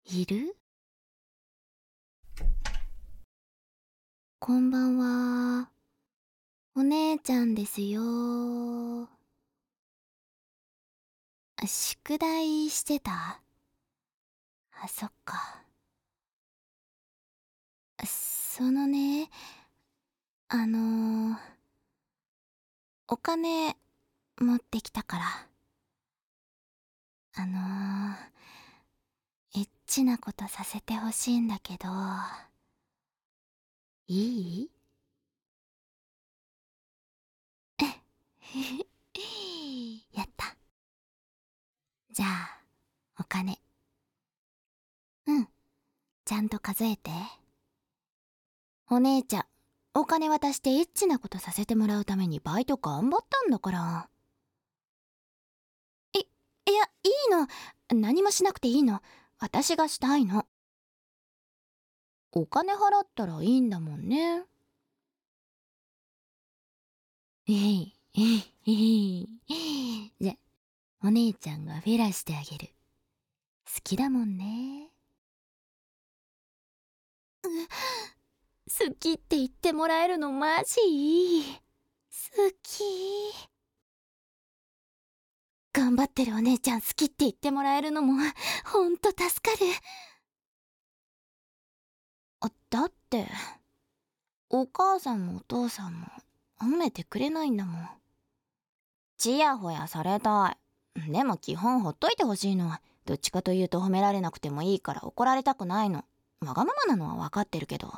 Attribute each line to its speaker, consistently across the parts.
Speaker 1: いる？こんばんは。お姉ちゃんですよ。宿題してた？そっか。そのね、あのー、お金持ってきたから。エッチなことさせてほしいんだけど、いい？やった。じゃあ、お金。うん、ちゃんと数えて。お姉ちゃん、お金渡してエッチなことさせてもらうためにバイト頑張ったんだから。いや、いいの。何もしなくていいの。私がしたいの。お金払ったらいいんだもんね。じゃ、お姉ちゃんがフェラしてあげる。好きだもんね。好きって言ってもらえるのマジいい。好き。頑張ってるお姉ちゃん好きって言ってもらえるのもほんと助かる。だってお母さんもお父さんも褒めてくれないんだもん。ちやほやされたい。でも基本ほっといてほしいの。どっちかというと褒められなくてもいいから怒られたくないの。わがままなのは分かってるけど。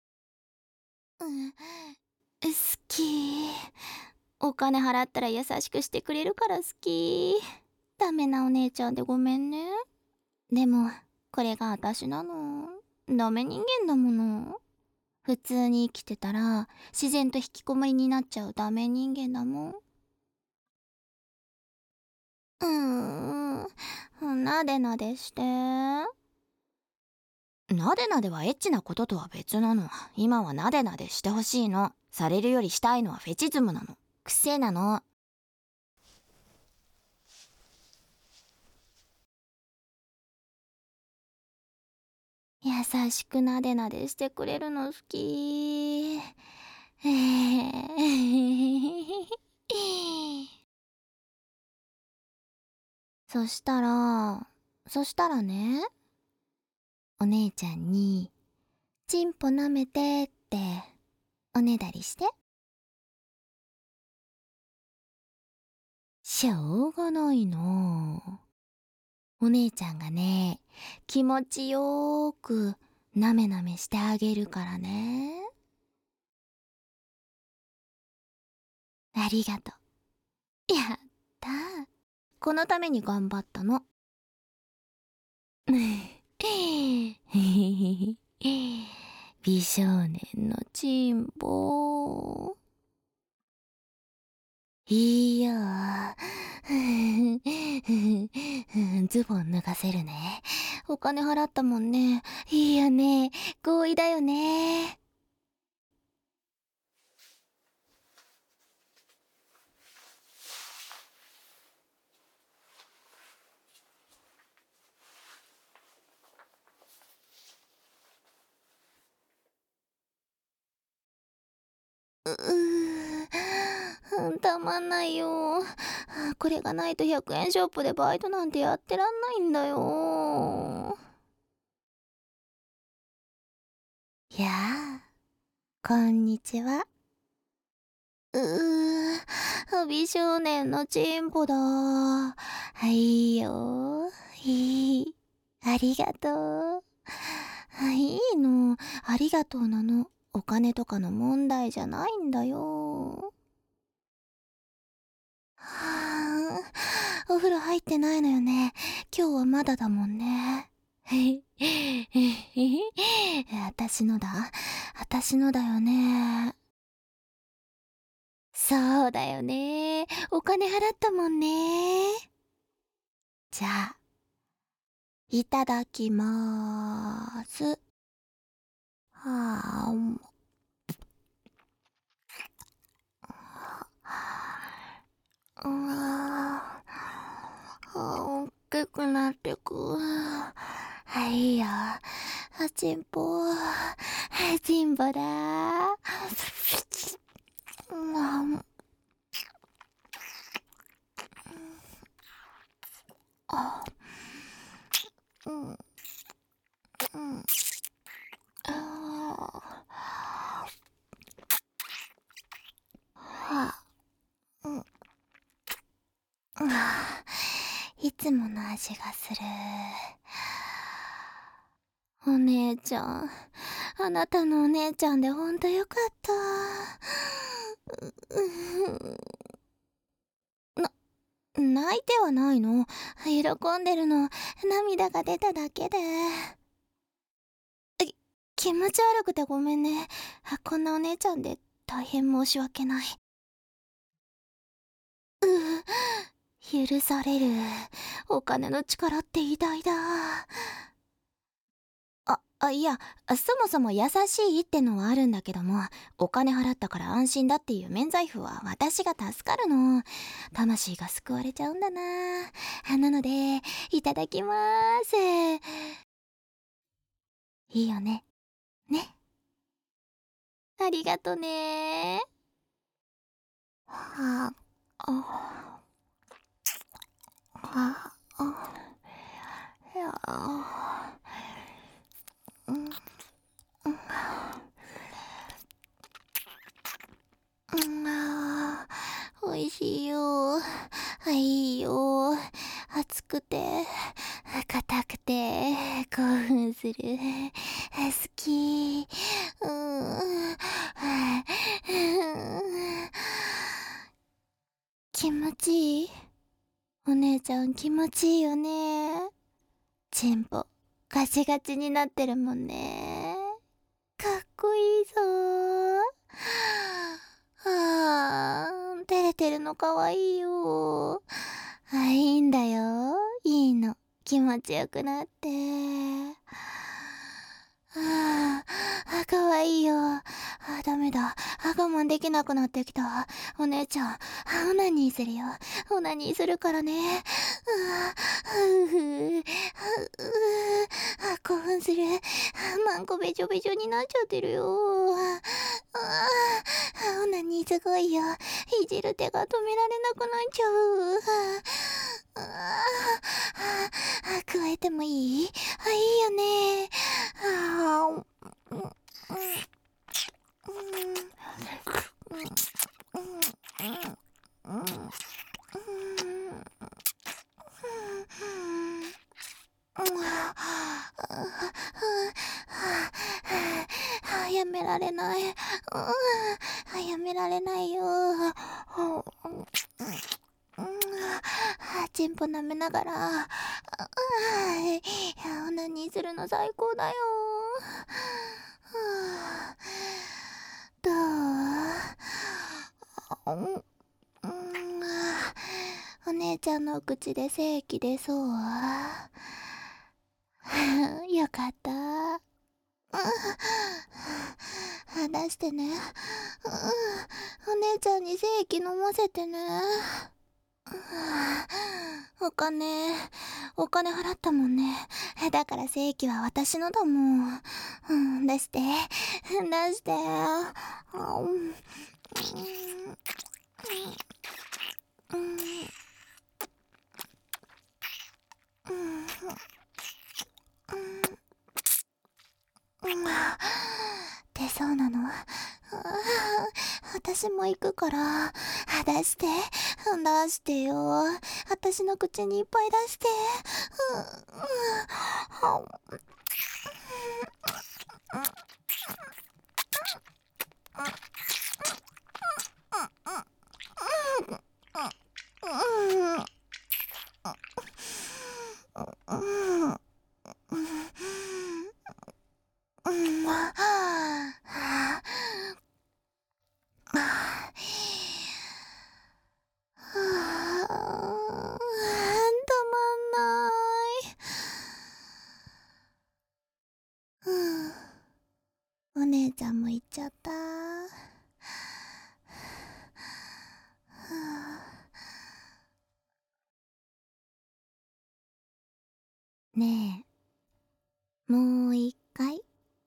Speaker 1: 好き。お金払ったら優しくしてくれるから好き。ダメなお姉ちゃんでごめんね。でもこれが私なの。ダメ人間だもの。普通に生きてたら自然と引きこもりになっちゃうダメ人間だもん。なでなでして。なでなではエッチなこととは別なの。今はなでなでしてほしいの。されるよりしたいのはフェチズムなの。癖なの。優しくなでなでしてくれるの好き。そしたらね、お姉ちゃんにチンポ舐めてっておねだりして。しょうがないな。お姉ちゃんがね、気持ちよーくなめなめしてあげるからね。ありがとう。やったー。このために頑張ったの。美少年のチンポ。いいよズボン脱がせるね。お金払ったもんね。いいよね。合意だよね。たまんないよ。これがないと100円ショップでバイトなんてやってらんないんだよ。やあ、こんにちは。美少年のチンポだ。はいよ。ありがとう。いいの。ありがとうなの。お金とかの問題じゃないんだよ。お風呂入ってないのよね。今日はまだだもんね。私のだ。私のだよね。そうだよね。お金払ったもんね。じゃあ、いただきまーす。はー大きくなってく。 いいよ。チンポ。チンポだ。うんあ、うん、うん、はうん、いつもの味がする。お姉ちゃん、あなたのお姉ちゃんでほんとよかった。な、泣いてはないの。喜んでるの。涙が出ただけで。気持ち悪くてごめんね。こんなお姉ちゃんで大変申し訳ない。許される。お金の力って偉大だ。いや、そもそも優しいってのはあるんだけども、お金払ったから安心だっていう免罪符は私が助かるの。魂が救われちゃうんだな。なので、いただきまーす。いいよね。ね。ありがとねはあ、あ、あ、あ、いや、うん、おいしいよ。いいよ。熱くて、硬くて、興奮する。好き。うん。気持ちいい。お姉ちゃん気持ちいいよね。チンポ、ガチガチになってるもんね。かっこいいぞ照れてるのかわいいよ。いいんだよ。いいの。気持ちよくなって。かわいいよ。ダメだ。我慢できなくなってきた。お姉ちゃん、オナニーするよ。オナニーするからね。興奮する。マンコべちょべちょになっちゃってるよ。オナニーすごいよ。いじる手が止められなくなっちゃう。加えてもいい？いいよね。うんうんやめられない。やめられないよ。チンポ舐めながら、オナニーするの最高だよ。どうお姉ちゃんのお口で精液出そう。よかった。出してね。お姉ちゃんに精液飲ませてね。お金、お金払ったもんね。だから正規は私のだもん。出して、出して。出そうなの？私も行くから、出して、出してよ。私の口にいっぱい出して。たまんない。お姉ちゃんも行っちゃった。ねえ、 もう一回。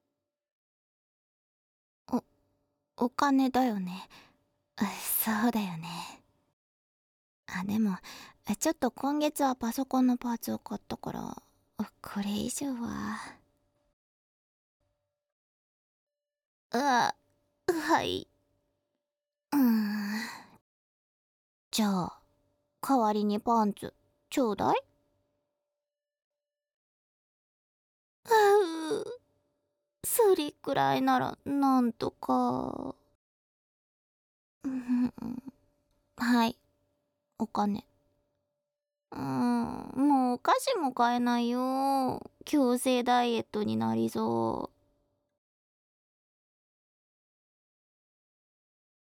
Speaker 1: お、お金だよね。そうだよね。でも、ちょっと今月はパソコンのパーツを買ったから、これ以上は。はい。うーん。じゃあ、代わりにパンツ、ちょうだい。うそれくらいなら、なんとか。うん、はい、お金。もうお菓子も買えないよ。強制ダイエットになりそう。